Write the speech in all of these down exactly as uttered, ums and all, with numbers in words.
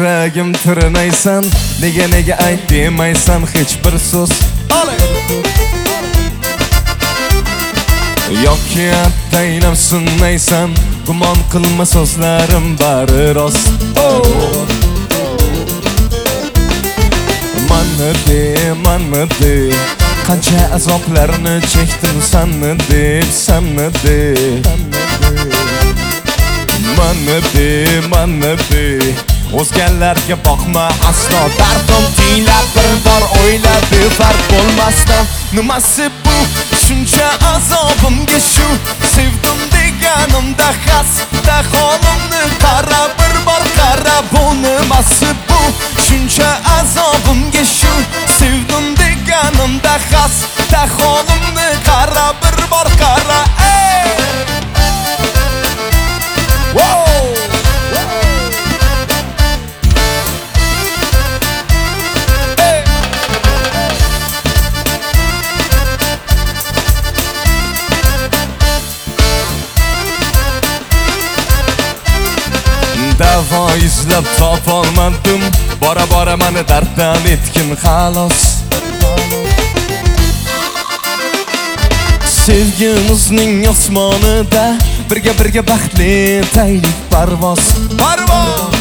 yuragim tirnaysan, nega nega ayt demaysan hech bir so'z. Yoki ataylab sunnaysan, gumon qilma so'zlarim bari rost. Manni de, manni de, qancha azoblarni chekdim sanni deb, sanni deb. Manni de, manni de, o'zgalarga boqma aslo, dardim tinglab bir bor o'ylab befarq bo'lmasdan. Nimasi bu shuncha azobimga shu, sevdim deganimda xasta holimni qara, bir bor qara. Bu nimasi bu shuncha azobimga shu, sevdim deganimda xasta holimni qara, bir bor qara. Davo izlab topolmadim, bora bora meni darddan etgin xalos. Sevgimizning osmonida birga birga baxtli taylik parvoz, parvoz.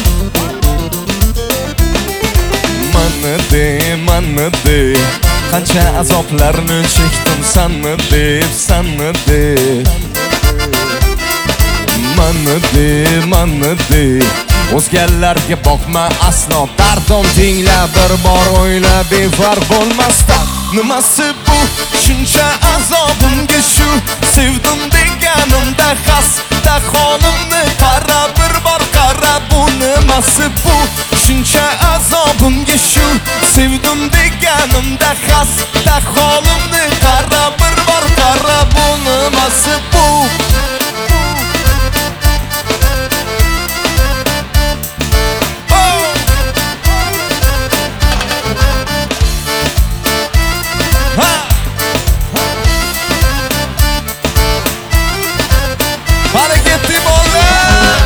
Manni de, manni de, qancha azoblarni chekdim sanni deb, sanni deb. Manni de, manni de, o'zgalarga boqma aslo, dardim tinglab bir bor o'ylab befarq bo'lmasdan. Nimasi bu shuncha azobimga shu, sevdim deganimda xasta holimni qara, bir bor qara. Bu nimasi bu shuncha azobimga shu, sevdim deganimda xasta holimni qara, bir bor qara. Bu nimasi bu? Hareketli bolla.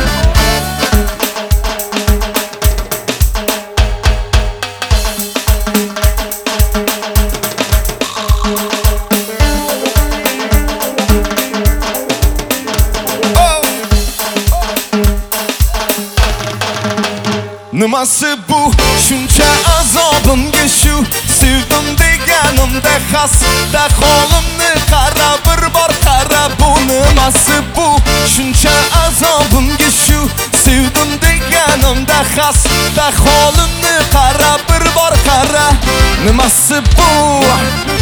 Nimasi bu shuncha azobimga shu, sevdim deganimda xasta holimni qara, bir bor qara. Bu nimasi bu shuncha azobimga shu, sevdim deganimda xasta holimni qara, bir bor qara. Nimasi bu?